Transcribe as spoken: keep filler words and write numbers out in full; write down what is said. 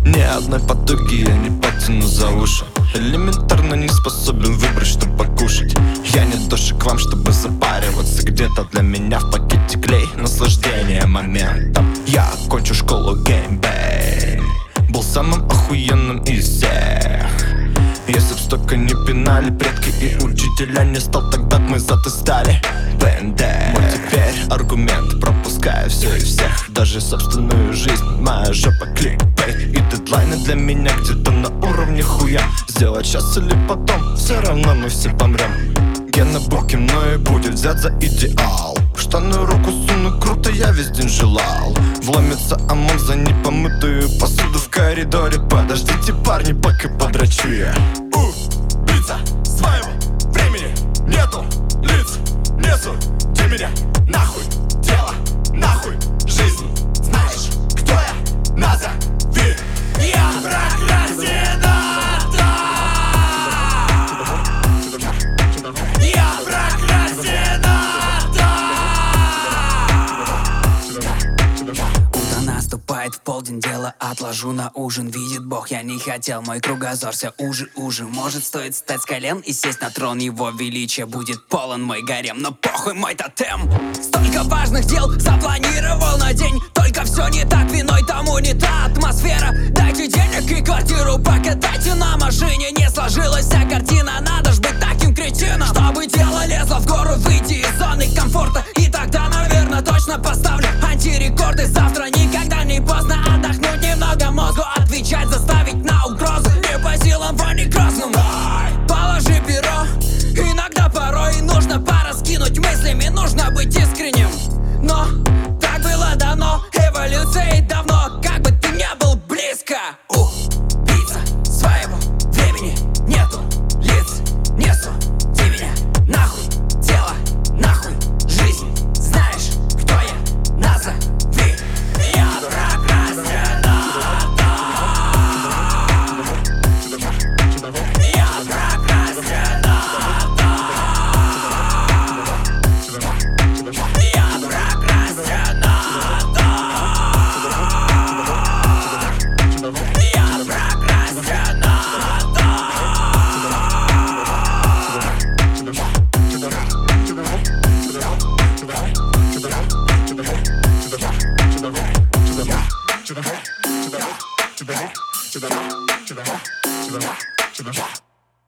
Ни одной потуги я не потяну за уши. Элементарно не способен выбрать, что покушать. Я не дошел к вам, чтобы запариваться. Где-то для меня в пакете клей, наслаждение моментом. Я окончу школу геймбэй, был самым охуенным из всех. Если б столько не пинали предки и учителя, не стал, тогда б мы зато стали бендэ. Вот теперь аргумент, пропуская все и всех, даже собственную жизнь. Моя жопа кликбейт и дедлайны для меня где-то на уровне хуя. Сделать сейчас или потом, все равно мы все помрем. Гена Бухим, но и будет взят за идеал. В штаны руку суну, круто, я весь день желал. Вломится ОМОН за непомытую посуду в коридоре. Подождите, парни, пока подрачу я. Убийца своего времени нету лиц, несу ты меня нахуй, тело, нахуй, жизнь. Знаешь, кто я? Назови. Я прокрастинатор. Я прокрастинатор. Утро наступает в полдень, дело отложу на ужин. Видит Бог, я не хотел, мой кругозор все уже, уже. Может, стоит встать с колен и сесть на трон, его величия будет полон мой гарем. Но похуй мой тотем. Столько важных дел запланировал на день, только все не так, виной тому не та атмосфера. Дайте денег и квартиру, покатайте на машине. Не сложилась вся картина, надо ж быть таким кретином, чтобы дело лезло в гору, выйти из зоны комфорта. И тогда, наверное, точно поставлю антирекорды. Завтра